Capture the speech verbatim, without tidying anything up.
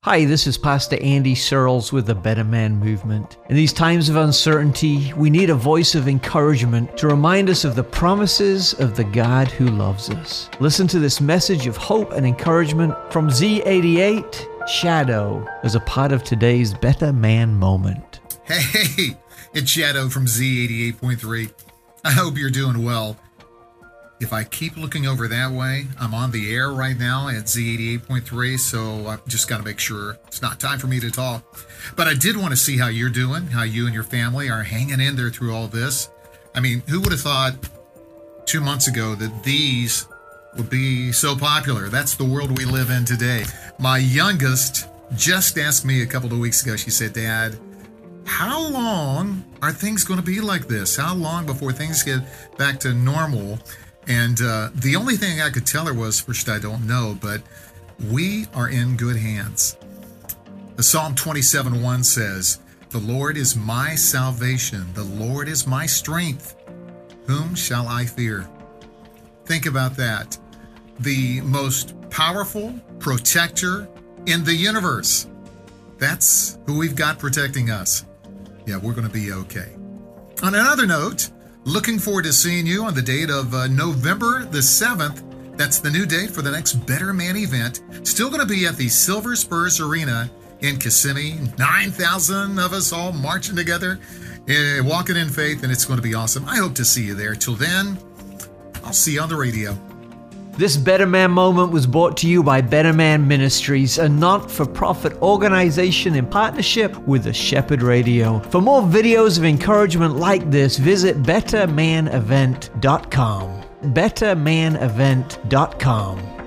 Hi, this is Pastor Andy Searles with the Better Man Movement. In these times of uncertainty, we need a voice of encouragement to remind us of the promises of the God who loves us. Listen to this message of hope and encouragement from Z eighty-eight, Shadow, as a part of today's Better Man Moment. Hey, it's Shadow from Z eighty-eight point three. I hope you're doing well. If I keep looking over that way, I'm on the air right now at Z eighty-eight point three, so I've just got to make sure it's not time for me to talk. But I did want to see how you're doing, how you and your family are hanging in there through all this. I mean, who would have thought two months ago that these would be so popular? That's the world we live in today. My youngest just asked me a couple of weeks ago, she said, Dad, how long are things going to be like this? How long before things get back to normal? And uh, the only thing I could tell her was, first, I don't know, but we are in good hands. The Psalm twenty-seven one says, the Lord is my salvation. The Lord is my strength. Whom shall I fear? Think about that. The most powerful protector in the universe. That's who we've got protecting us. Yeah, we're going to be okay. On another note, looking forward to seeing you on the date of uh, November the seventh. That's the new date for the next Better Man event. Still going to be at the Silver Spurs Arena in Kissimmee. nine thousand of us all marching together, uh, walking in faith, and it's going to be awesome. I hope to see you there. Till then, I'll see you on the radio. This Better Man Moment was brought to you by Better Man Ministries, a not-for-profit organization in partnership with the Shepherd Radio. For more videos of encouragement like this, visit better man event dot com. better man event dot com.